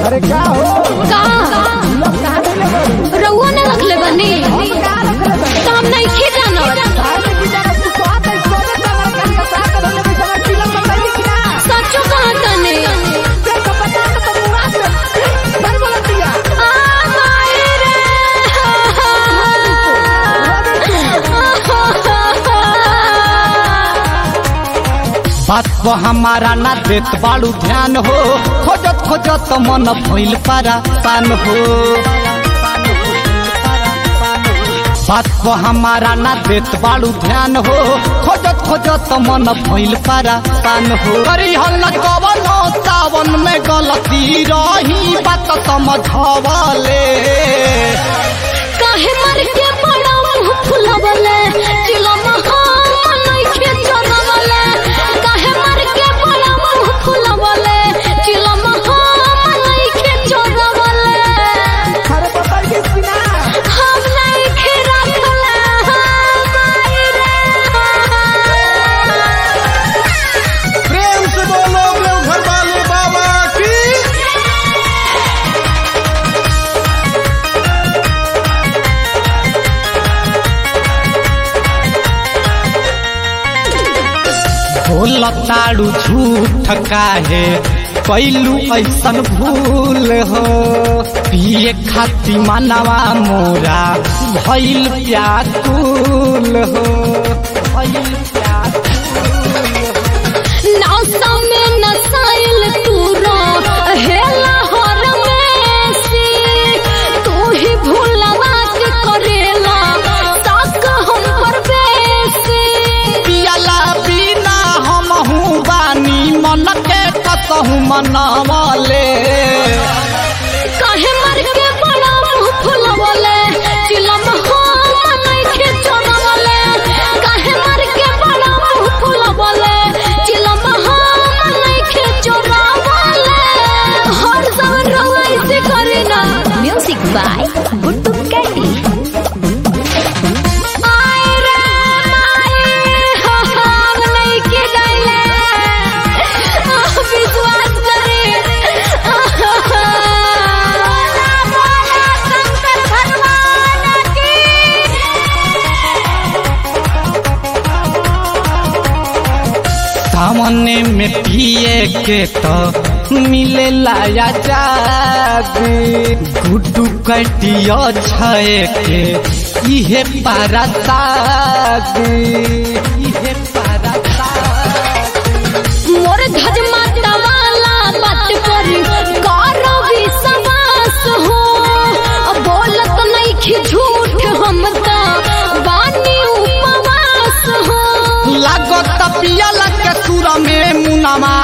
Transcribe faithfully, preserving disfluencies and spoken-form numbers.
अरे क्या हो का रउआ ने रख ले बनी तो हम नहीं खी जाना सचो कहा तने बात को हमारा ना देत बाड़ू ध्यान हो खोजत खोजत मन भइल परेशान हो बात को हमारा ना देत बाड़ू ध्यान हो खोजत खोजत मन भइल परेशान हो करी हल कवनो सावन में गलती रही बात समझवले काहे मर के बड़ा मुंह फुलावले चिला महा नइखे जनवले काहे मर के बड़ा मुंह फुलावले चिला महा नइखे जनवले अरे पता है किसना हम नइखे रखले माई रे प्रेम से बोलो अपने घर वाले बाबा की। बोलताड़ू झूठ काहे कैलू ऐसन भूल हो पिए खाती मनवा मोरा भइल व्याकुल हो भइल व्याकुल नौसा में नसाइल तूरो हेला हर में से तू ही भूलवा के करेला साक हम पर बेसी पियला बिना हमहू बानी मन के कसहू मनवले काहे मर के बड़ा मुंह फुलावले चिलम हम नइखे जनवले काहे मर के बड़ा मुंह फुलावले चिलम हम नइखे जनवले हर समय रवा ऐसे करे ना म्यूजिक बाय गुड्डू कैटी आई रे माई हम नइखे गइले विश्वास करे शंकर भगवान की सामने में पिए के तो मिले लाया जादी गुड्डू कटिया छए के इहे पारा सादी इहे पारा सादी मोर धज माता वाला बात पर करो विश्वास हो बोलत नहीं कि झूठ हम तो बानी उपवास हो लागत पियल के सुर में मुनामा